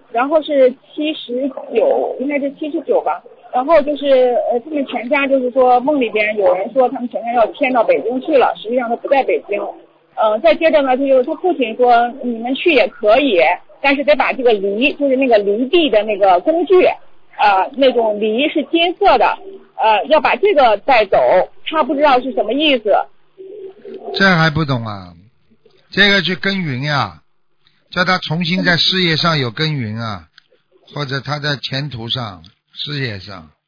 然后是79，应该是79吧。然后就是他们全家就是说梦里边有人说他们全家要迁到北京去了，实际上他不在北京。再接着呢，他父亲说你们去也可以，但是得把这个犁，就是那个犁地的那个工具，那种犁是金色的，要把这个带走，他不知道是什么意思。 这还不懂啊？这个去耕耘呀，叫他重新在事业上有耕耘啊，或者他在前途上、事业上。